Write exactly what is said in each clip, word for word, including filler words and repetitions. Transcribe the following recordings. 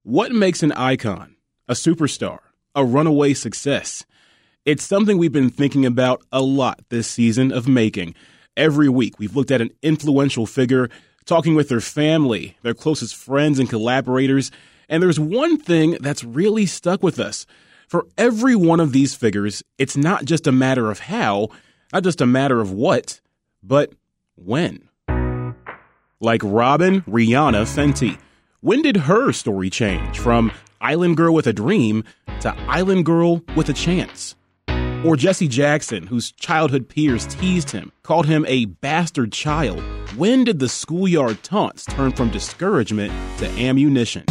What makes an icon, a superstar, a runaway success? It's something we've been thinking about a lot this season of Making. Every week, we've looked at an influential figure, talking with their family, their closest friends and collaborators, and there's one thing that's really stuck with us. For every one of these figures, it's not just a matter of how, not just a matter of what, but when. Like Robyn Rihanna Fenty. When did her story change from Island Girl with a Dream to Island Girl with a Chance? Or Jesse Jackson, whose childhood peers teased him, called him a bastard child. When did the schoolyard taunts turn from discouragement to ammunition?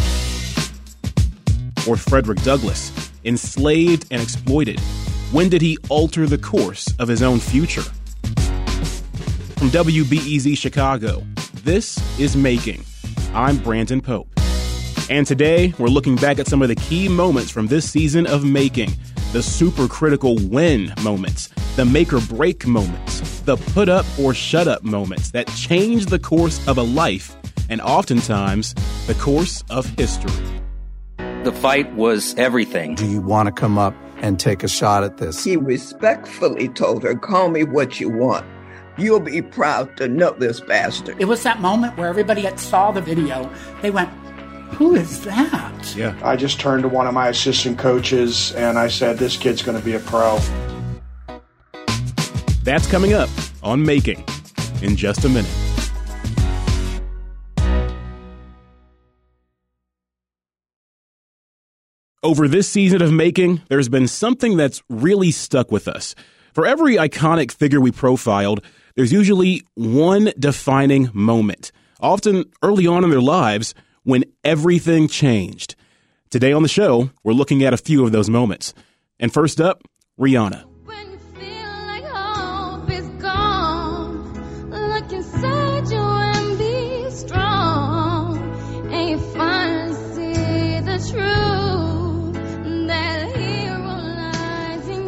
Or Frederick Douglass, enslaved and exploited. When did he alter the course of his own future? From W B E Z Chicago, this is Making. I'm Brandon Pope. And today, we're looking back at some of the key moments from this season of Making. The super critical when moments, the make or break moments, the put up or shut up moments that change the course of a life, and oftentimes, the course of history. The fight was everything. Do you want to come up and take a shot at this? He respectfully told her, call me what you want. You'll be proud to know this bastard. It was that moment where everybody that saw the video, they went, who is that? Yeah. I just turned to one of my assistant coaches and I said, this kid's going to be a pro. That's coming up on Making in just a minute. Over this season of Making, there's been something that's really stuck with us. For every iconic figure we profiled, there's usually one defining moment, often early on in their lives, when everything changed. Today on the show, we're looking at a few of those moments. And first up, Rihanna. When you feel like hope is gone, look inside you and be strong, and you finally see the truth, that hero lies in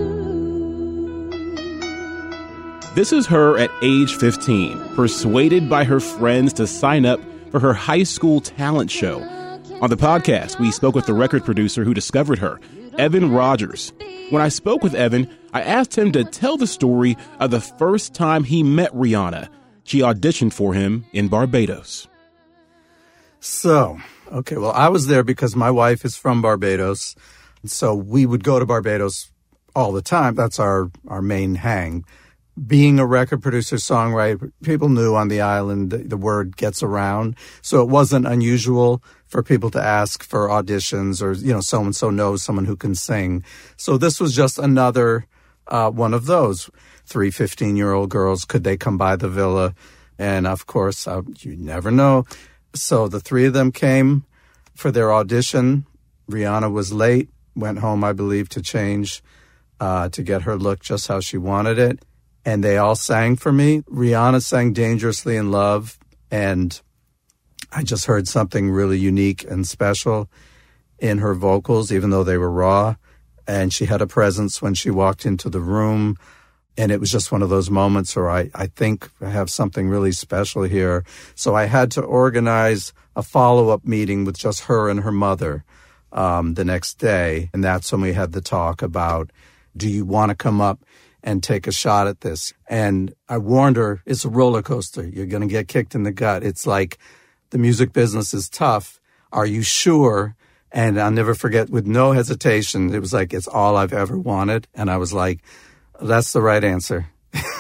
you. This is her at age fifteen, persuaded by her friends to sign up for her high school talent show. On the podcast, we spoke with the record producer who discovered her, Evan Rogers. When I spoke with Evan, I asked him to tell the story of the first time he met Rihanna. She auditioned for him in Barbados. So, okay, well, I was there because my wife is from Barbados. So we would go to Barbados all the time. That's our, our main hang. Being a record producer, songwriter, people knew on the island the word gets around. So it wasn't unusual for people to ask for auditions or, you know, so-and-so knows someone who can sing. So this was just another uh, one of those. Three fifteen-year-old girls, could they come by the villa? And, of course, uh, you never know. So the three of them came for their audition. Rihanna was late, went home, I believe, to change, uh, to get her look just how she wanted it. And they all sang for me. Rihanna sang Dangerously in Love, and I just heard something really unique and special in her vocals, even though they were raw. And she had a presence when she walked into the room. And it was just one of those moments where I, I think I have something really special here. So I had to organize a follow-up meeting with just her and her mother um, the next day. And that's when we had the talk about, do you want to come up and take a shot at this? And I warned her, it's a roller coaster. You're going to get kicked in the gut. It's like, the music business is tough. Are you sure? And I'll never forget, with no hesitation, it was like, it's all I've ever wanted. And I was like, that's the right answer.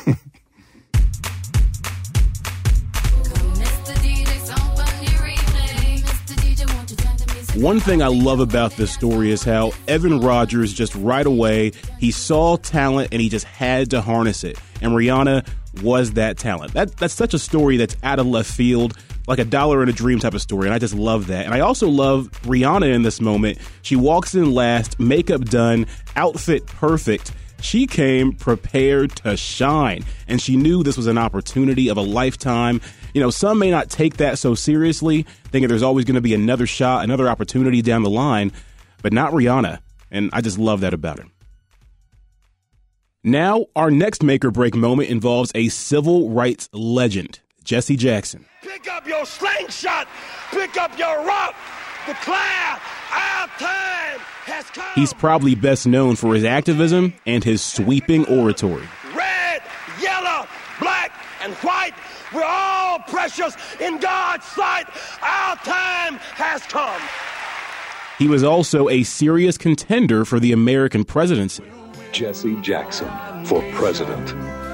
One thing I love about this story is how Evan Rogers just right away, he saw talent and he just had to harness it. And Rihanna was that talent. That That's such a story that's out of left field, like a dollar in a dream type of story. And I just love that. And I also love Rihanna in this moment. She walks in last, makeup done, outfit perfect. She came prepared to shine, and she knew this was an opportunity of a lifetime. You know, some may not take that so seriously, thinking there's always going to be another shot, another opportunity down the line, but not Rihanna, and I just love that about her. Now, our next make or break moment involves a civil rights legend, Jesse Jackson. Pick up your slingshot, pick up your rock, declare our time has come. He's probably best known for his activism and his sweeping oratory. Red, yellow, black, and white, we're all precious in God's sight. Our time has come. He was also a serious contender for the American presidency. Jesse Jackson for president.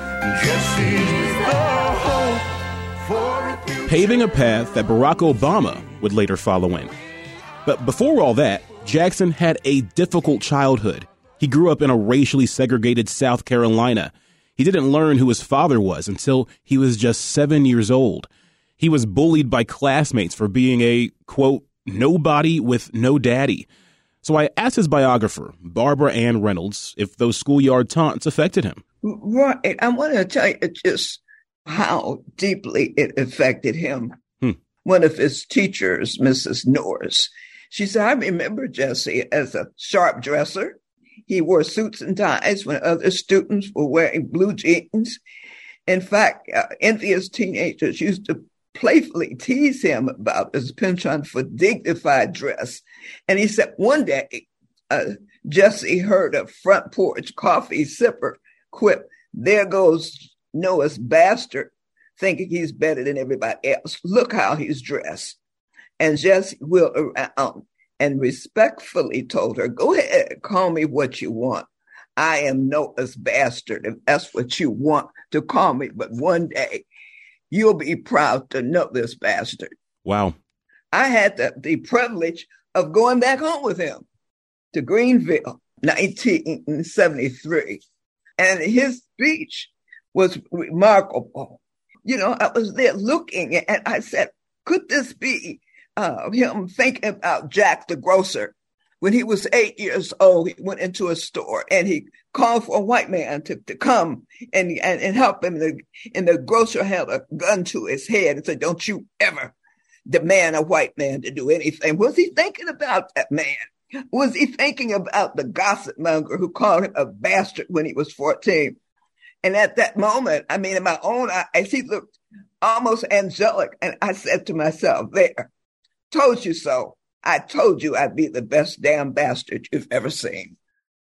Paving a path that Barack Obama would later follow in. But before all that, Jackson had a difficult childhood. He grew up in a racially segregated South Carolina. He didn't learn who his father was until he was just seven years old. He was bullied by classmates for being a, quote, nobody with no daddy. So I asked his biographer, Barbara Ann Reynolds, if those schoolyard taunts affected him. Right. I want to tell you just how deeply it affected him. Hmm. One of his teachers, Missus Norris, she said, I remember Jesse as a sharp dresser. He wore suits and ties when other students were wearing blue jeans. In fact, uh, envious teenagers used to playfully tease him about his penchant for dignified dress. And he said one day, uh, Jesse heard a front porch coffee sipper quip, there goes Noah's bastard, thinking he's better than everybody else. Look how he's dressed. And Jesse wheeled around and respectfully told her, go ahead, call me what you want. I am Noah's bastard, if that's what you want to call me. But one day, you'll be proud to know this bastard. Wow. I had the, the privilege of going back home with him to Greenville, nineteen seventy-three. And his speech was remarkable. You know, I was there looking and I said, could this be uh, him thinking about Jack the grocer? When he was eight years old, he went into a store and he called for a white man to, to come and, and, and help him. And the, and the grocer held a gun to his head and said, don't you ever demand a white man to do anything. Was he thinking about that man? Was he thinking about the gossip monger who called him a bastard when he was fourteen? And at that moment, I mean, in my own eyes, he looked almost angelic. And I said to myself, there, told you so. I told you I'd be the best damn bastard you've ever seen.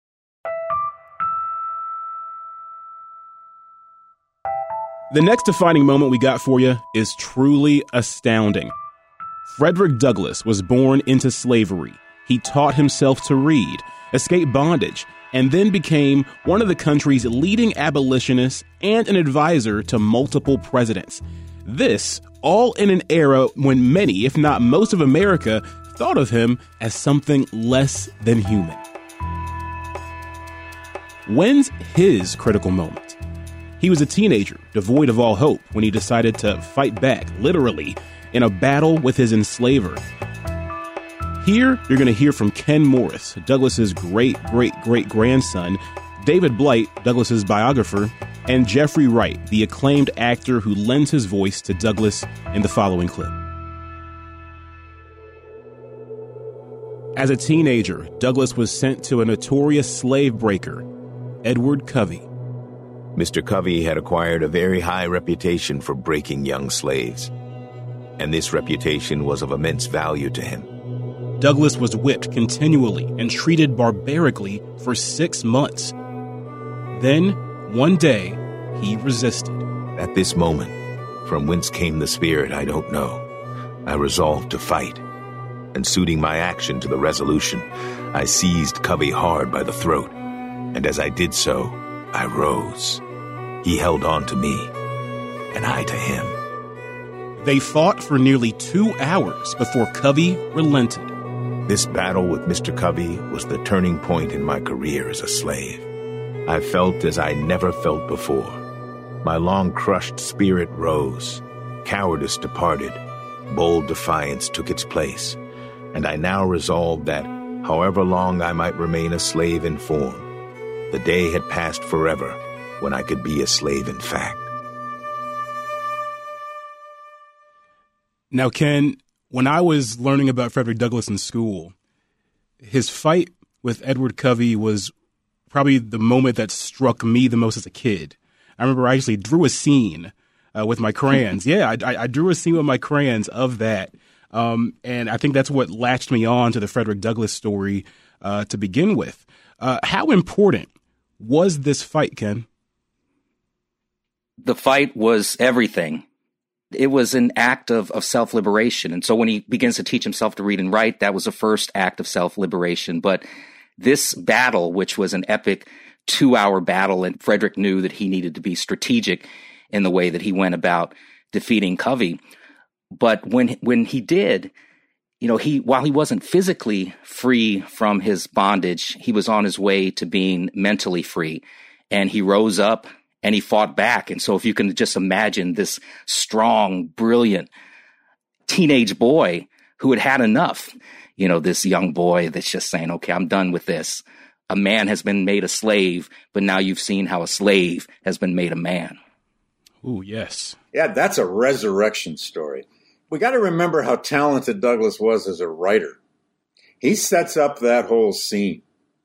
The next defining moment we got for you is truly astounding. Frederick Douglass was born into slavery. He taught himself to read, escaped bondage, and then became one of the country's leading abolitionists and an advisor to multiple presidents. This all in an era when many, if not most of America, thought of him as something less than human. When's his critical moment? He was a teenager, devoid of all hope, when he decided to fight back, literally, in a battle with his enslaver. Here, you're going to hear from Ken Morris, Douglass's great-great-great-grandson, David Blight, Douglass's biographer, and Jeffrey Wright, the acclaimed actor who lends his voice to Douglass in the following clip. As a teenager, Douglass was sent to a notorious slave breaker, Edward Covey. Mister Covey had acquired a very high reputation for breaking young slaves, and this reputation was of immense value to him. Douglass was whipped continually and treated barbarically for six months. Then, one day, he resisted. At this moment, from whence came the spirit, I don't know. I resolved to fight, and suiting my action to the resolution, I seized Covey hard by the throat, and as I did so, I rose. He held on to me, and I to him. They fought for nearly two hours before Covey relented. This battle with Mister Covey was the turning point in my career as a slave. I felt as I never felt before. My long-crushed spirit rose. Cowardice departed. Bold defiance took its place. And I now resolved that, however long I might remain a slave in form, the day had passed forever when I could be a slave in fact. Now, Ken, when I was learning about Frederick Douglass in school, his fight with Edward Covey was probably the moment that struck me the most as a kid. I remember I actually drew a scene uh, with my crayons. Yeah, I, I, I drew a scene with my crayons of that. Um, and I think that's what latched me on to the Frederick Douglass story uh, to begin with. Uh, how important was this fight, Ken? The fight was everything. It was an act of, of self-liberation. And so when he begins to teach himself to read and write, that was the first act of self-liberation. But this battle, which was an epic two-hour battle, and Frederick knew that he needed to be strategic in the way that he went about defeating Covey. But when when he did, you know, he while he wasn't physically free from his bondage, he was on his way to being mentally free. And he rose up and he fought back. And so if you can just imagine this strong, brilliant teenage boy who had had enough, you know, this young boy that's just saying, okay, I'm done with this. A man has been made a slave, but now you've seen how a slave has been made a man. Ooh, yes. Yeah, that's a resurrection story. We got to remember how talented Douglass was as a writer. He sets up that whole scene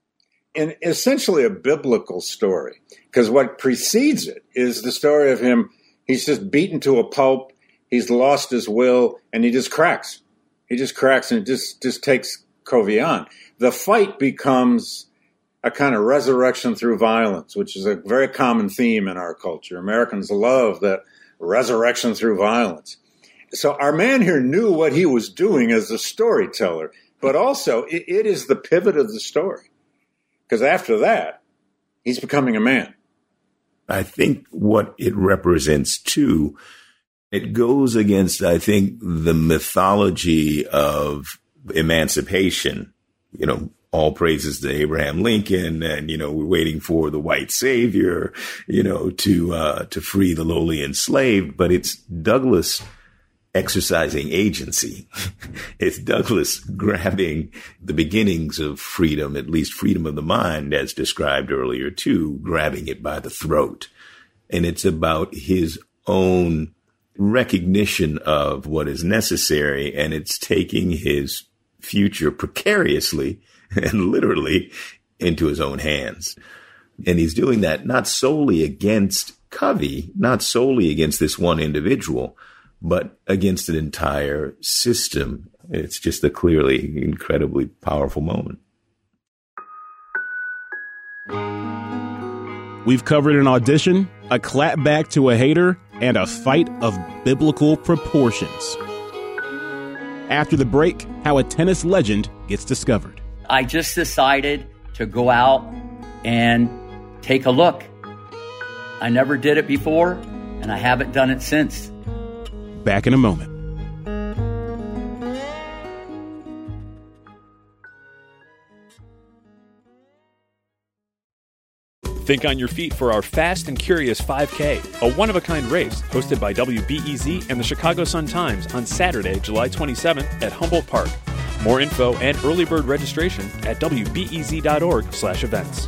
in essentially a biblical story, because what precedes it is the story of him. He's just beaten to a pulp. He's lost his will, and he just cracks. He just cracks and just, just takes Covey on. The fight becomes a kind of resurrection through violence, which is a very common theme in our culture. Americans love that resurrection through violence. So our man here knew what he was doing as a storyteller, but also it, it is the pivot of the story. Because after that, he's becoming a man. I think what it represents, too, it goes against, I think, the mythology of emancipation. You know, all praises to Abraham Lincoln, and, you know, we're waiting for the white savior, you know, to uh, to free the lowly enslaved. But it's Douglass exercising agency. It's Douglass grabbing the beginnings of freedom, at least freedom of the mind, as described earlier, too, grabbing it by the throat. And it's about his own recognition of what is necessary, and it's taking his future precariously and literally into his own hands. And he's doing that not solely against Covey, not solely against this one individual, but against an entire system. It's just a clearly incredibly powerful moment. We've covered an audition, a clapback to a hater, and a fight of biblical proportions. After the break, how a tennis legend gets discovered. I just decided to go out and take a look. I never did it before, and I haven't done it since. Back in a moment. Think on your feet for our Fast and Curious five K, a one-of-a-kind race hosted by W B E Z and the Chicago Sun-Times on Saturday, July twenty-seventh at Humboldt Park. More info and early bird registration at W B E Z dot org slash events.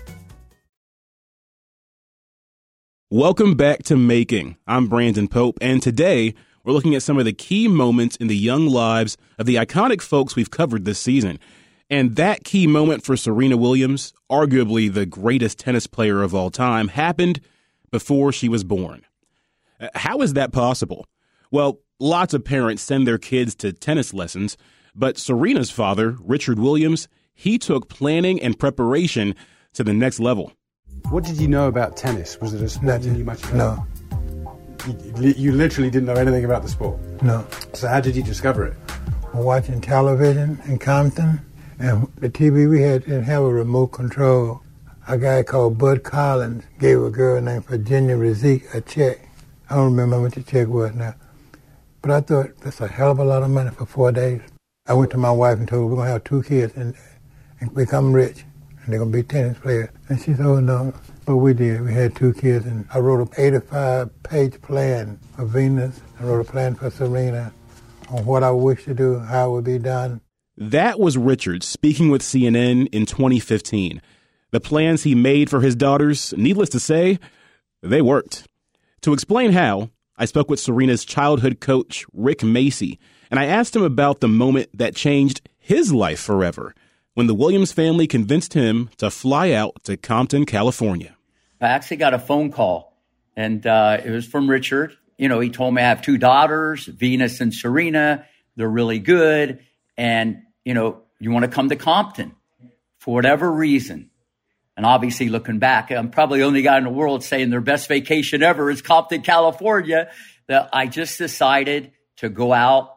Welcome back to Making. I'm Brandon Pope, and today we're looking at some of the key moments in the young lives of the iconic folks we've covered this season. And that key moment for Serena Williams, arguably the greatest tennis player of all time, happened before she was born. How is that possible? Well, lots of parents send their kids to tennis lessons, but Serena's father, Richard Williams, he took planning and preparation to the next level. What did you know about tennis? Was it a sport you knew much about? No. You, you literally didn't know anything about the sport? No. So how did you discover it? Watching television in Compton, and the T V we had didn't have a remote control. A guy called Bud Collins gave a girl named Virginia Rezik a check. I don't remember how much the check was now. But I thought, that's a hell of a lot of money for four days. I went to my wife and told her we're going to have two kids and, and become rich. And they're going to be tennis players. And she said, oh, no. But we did. We had two kids, and I wrote an eighty-five page plan for Venus. I wrote a plan for Serena on what I wish to do, how it would be done. That was Richard speaking with C N N in twenty fifteen. The plans he made for his daughters, needless to say, they worked. To explain how, I spoke with Serena's childhood coach, Rick Macy, and I asked him about the moment that changed his life forever, when the Williams family convinced him to fly out to Compton, California. I actually got a phone call, and uh, it was from Richard. You know, he told me I have two daughters, Venus and Serena. they're really good. And, you know, you want to come to Compton for whatever reason. And obviously looking back, I'm probably the only guy in the world saying their best vacation ever is Compton, California, that I just decided to go out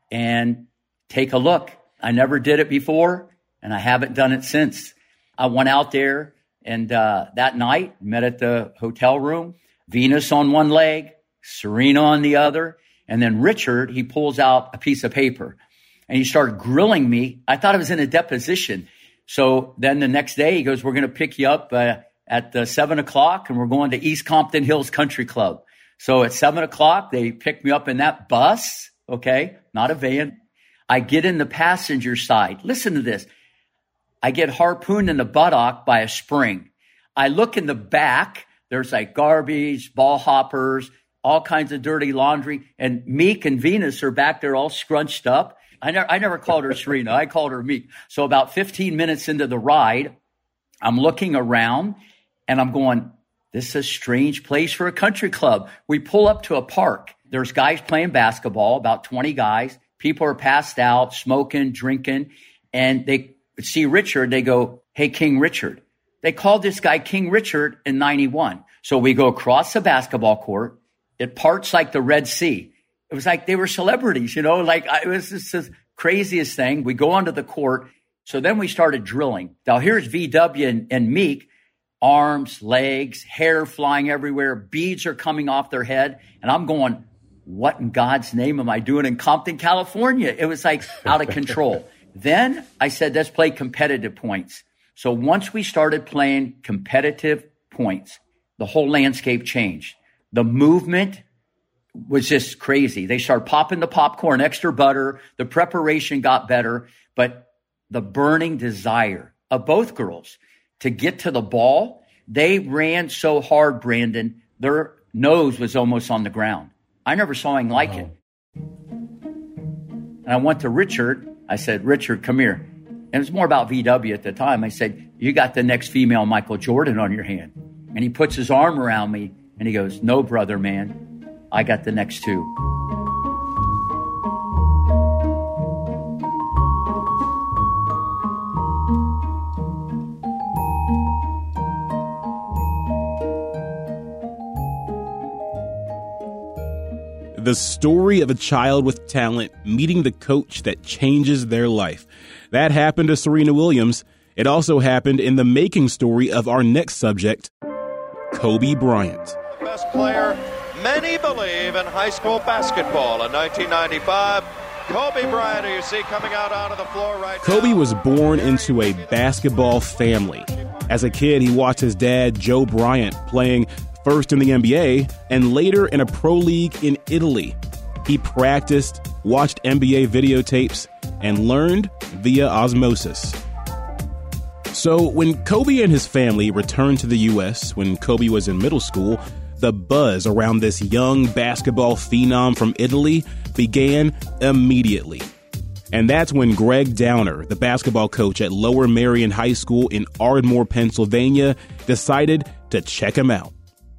and take a look. I never did it before, and I haven't done it since. I went out there, and uh, that night, met at the hotel room, Venus on one leg, Serena on the other, and then Richard, he pulls out a piece of paper, and he started grilling me. I thought I was in a deposition. So then the next day, he goes, we're going to pick you up uh, at uh, seven o'clock, and we're going to East Compton Hills Country Club. So at seven o'clock, they pick me up in that bus, okay, not a van. I get in the passenger side. Listen to this. I get harpooned in the buttock by a spring. I look in the back. There's like garbage, ball hoppers, all kinds of dirty laundry. And Meek and Venus are back there all scrunched up. I never, I never called her Serena. I called her Meek. So about fifteen minutes into the ride, I'm looking around and I'm going, this is a strange place for a country club. We pull up to a park. There's guys playing basketball, about twenty guys. People are passed out, smoking, drinking, and they see Richard. They go, hey, King Richard. They called this guy King Richard in ninety-one. So we go across the basketball court. It parts like the Red Sea. It was like they were celebrities, you know, like it was just the craziest thing. We go onto the court. So then we started drilling. Now here's V W and, and Meek, arms, legs, hair flying everywhere. Beads are coming off their head. And I'm going, what in God's name am I doing in Compton, California? It was like out of control. Then I said, let's play competitive points. So once we started playing competitive points, the whole landscape changed. The movement was just crazy. They started popping the popcorn, extra butter. The preparation got better, but the burning desire of both girls to get to the ball, they ran so hard, Brandon, their nose was almost on the ground. I never saw anything like it. And I went to Richard. I said, Richard, come here. And it was more about V W at the time. I said, you got the next female Michael Jordan on your hand. And he puts his arm around me and he goes, no, brother, man. I got the next two. The story of a child with talent meeting the coach that changes their life. That happened to Serena Williams. It also happened in the making story of our next subject, Kobe Bryant. Best player, many believe, in high school basketball in nineteen ninety-five. Kobe Bryant, who you see coming out onto the floor right now. Kobe was born into a basketball family. As a kid, he watched his dad, Joe Bryant, playing first in the N B A and later in a pro league in Italy. He practiced, watched N B A videotapes, and learned via osmosis. So when Kobe and his family returned to the U S when Kobe was in middle school, the buzz around this young basketball phenom from Italy began immediately. And that's when Greg Downer, the basketball coach at Lower Merion High School in Ardmore, Pennsylvania, decided to check him out.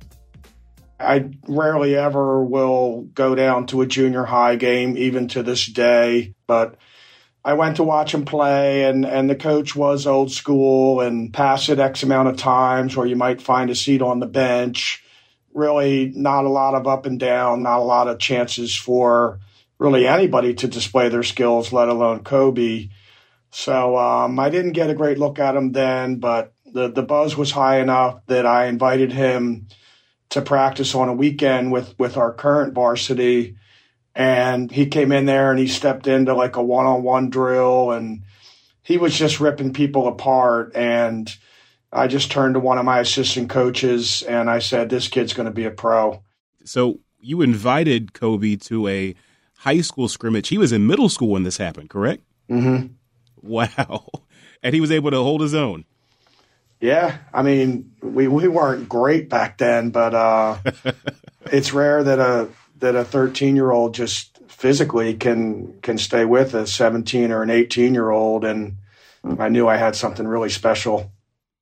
I rarely ever will go down to a junior high game, even to this day. But I went to watch him play, and, and the coach was old school and passed it X amount of times where you might find a seat on the bench. Really not a lot of up and down, not a lot of chances for really anybody to display their skills, let alone Kobe. So um, I didn't get a great look at him then, but the, the buzz was high enough that I invited him to practice on a weekend with, with our current varsity. And he came in there and he stepped into like a one-on-one drill, and he was just ripping people apart. And I just turned to one of my assistant coaches and I said, this kid's going to be a pro. So you invited Kobe to a high school scrimmage. He was in middle school when this happened, correct? Mm-hmm. Wow. And he was able to hold his own. Yeah, I mean, we, we weren't great back then, but uh, it's rare that a that a thirteen-year-old just physically can can stay with a seventeen or an eighteen-year-old, and I knew I had something really special.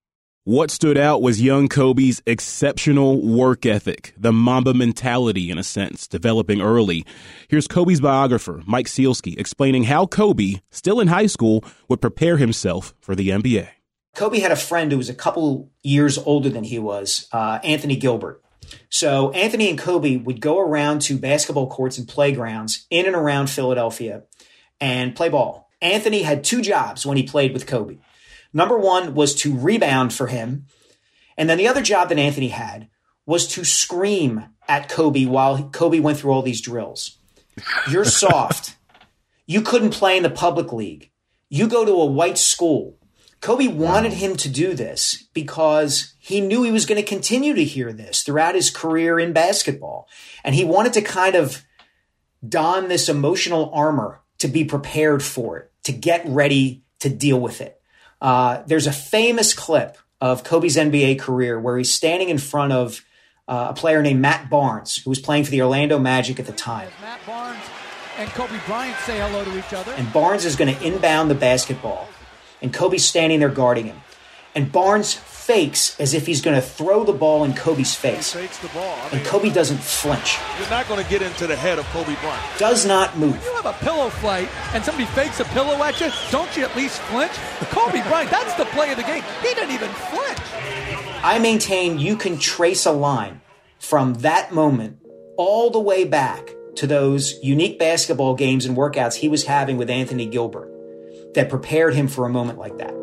What stood out was young Kobe's exceptional work ethic, the Mamba mentality, in a sense, developing early. Here's Kobe's biographer, Mike Sielski, explaining how Kobe, still in high school, would prepare himself for the N B A. Kobe had a friend who was a couple years older than he was, uh, Anthony Gilbert. So Anthony and Kobe would go around to basketball courts and playgrounds in and around Philadelphia and play ball. Anthony had two jobs when he played with Kobe. Number one was to rebound for him. And then the other job that Anthony had was to scream at Kobe while Kobe went through all these drills. You're soft. You couldn't play in the public league. You go to a white school. Kobe wanted him to do this because he knew he was going to continue to hear this throughout his career in basketball. And he wanted to kind of don this emotional armor to be prepared for it, to get ready to deal with it. Uh, there's a famous clip of Kobe's N B A career where he's standing in front of uh, a player named Matt Barnes, who was playing for the Orlando Magic at the time. Matt Barnes and Kobe Bryant say hello to each other. And Barnes is going to inbound the basketball. And Kobe's standing there guarding him. And Barnes fakes as if he's going to throw the ball in Kobe's face. He fakes the ball. I mean, and Kobe doesn't flinch. You're not going to get into the head of Kobe Bryant. Does not move. When you have a pillow fight and somebody fakes a pillow at you, don't you at least flinch? Kobe Bryant, that's the play of the game. He didn't even flinch. I maintain you can trace a line from that moment all the way back to those unique basketball games and workouts he was having with Anthony Gilbert that prepared him for a moment like that.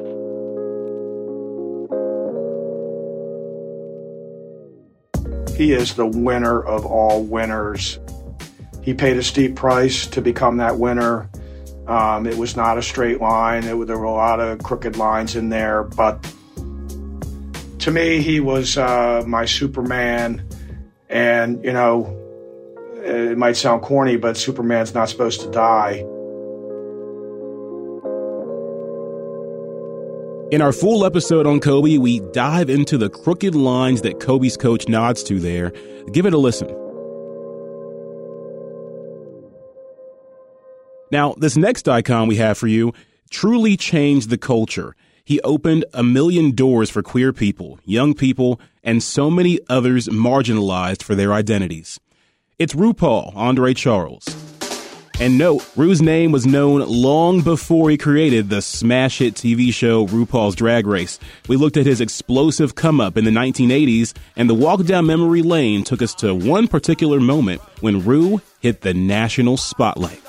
He is the winner of all winners. He paid a steep price to become that winner. Um, it was not a straight line. It, there were a lot of crooked lines in there. But to me, he was uh, my Superman. And, you know, it might sound corny, but Superman's not supposed to die. In our full episode on Kobe, we dive into the crooked lines that Kobe's coach nods to there. Give it a listen. Now, this next icon we have for you truly changed the culture. He opened a million doors for queer people, young people, and so many others marginalized for their identities. It's RuPaul Andre Charles. And note, Ru's name was known long before he created the smash hit T V show RuPaul's Drag Race. We looked at his explosive come-up in the nineteen eighties, and the walk down memory lane took us to one particular moment when Ru hit the national spotlight.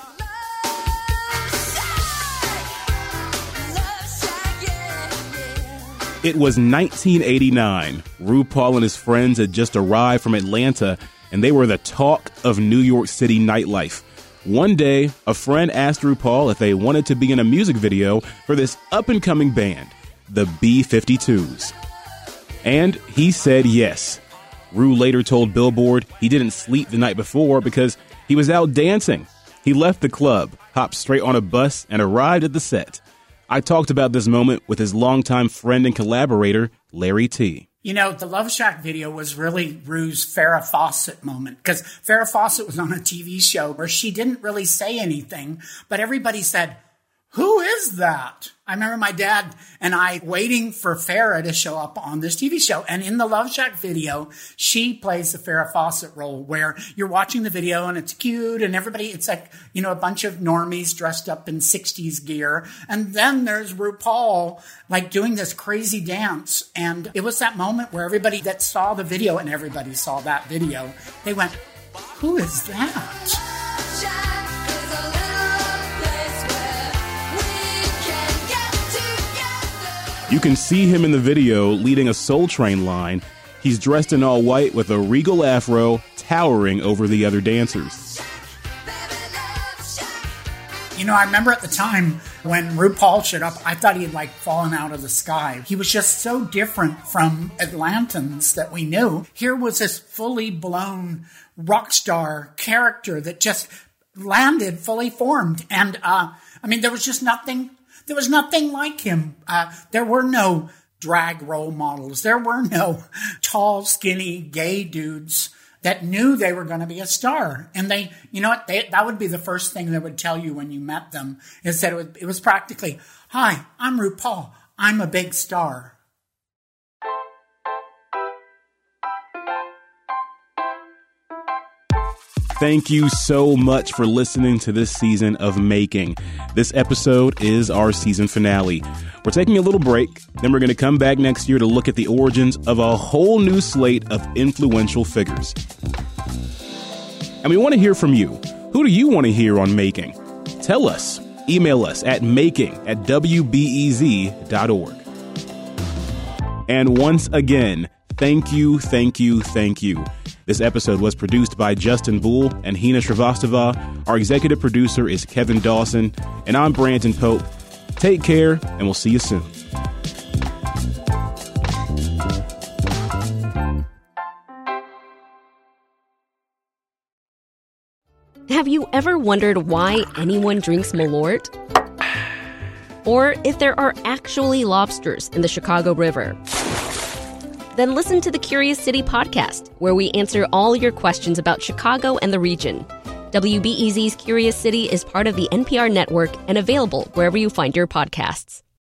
It was nineteen eighty-nine. RuPaul and his friends had just arrived from Atlanta, and they were the talk of New York City nightlife. One day, a friend asked RuPaul if they wanted to be in a music video for this up-and-coming band, the B fifty-twos. And he said yes. Ru later told Billboard he didn't sleep the night before because he was out dancing. He left the club, hopped straight on a bus, and arrived at the set. I talked about this moment with his longtime friend and collaborator, Larry T. You know, the Love Shack video was really Ru's Farrah Fawcett moment, because Farrah Fawcett was on a T V show where she didn't really say anything, but everybody said, "Who is that?" I remember my dad and I waiting for Farrah to show up on this T V show. And in the Love Shack video, she plays the Farrah Fawcett role where you're watching the video and it's cute and everybody, it's like, you know, a bunch of normies dressed up in sixties gear. And then there's RuPaul like doing this crazy dance. And it was that moment where everybody that saw the video, and everybody saw that video, they went, "Who is that?" You can see him in the video leading a Soul Train line. He's dressed in all white with a regal afro towering over the other dancers. You know, I remember at the time when RuPaul showed up, I thought he had like fallen out of the sky. He was just so different from Atlantans that we knew. Here was this fully blown rock star character that just landed fully formed. And, uh, I mean, there was just nothing... There was nothing like him. Uh, there were no drag role models. There were no tall, skinny, gay dudes that knew they were going to be a star. And they, you know what, they, that would be the first thing they would tell you when you met them, is that it was, it was practically, "Hi, I'm RuPaul. I'm a big star." Thank you so much for listening to this season of Making. This episode is our season finale. We're taking a little break, then we're going to come back next year to look at the origins of a whole new slate of influential figures. And we want to hear from you. Who do you want to hear on Making? Tell us. Email us at making at w b e z dot org. And once again, thank you, thank you, thank you. This episode was produced by Justin Bull and Hina Srivastava. Our executive producer is Kevin Dawson, and I'm Brandon Pope. Take care, and we'll see you soon. Have you ever wondered why anyone drinks Malort? Or if there are actually lobsters in the Chicago River? Then listen to the Curious City podcast, where we answer all your questions about Chicago and the region. W B E Z's Curious City is part of the N P R network and available wherever you find your podcasts.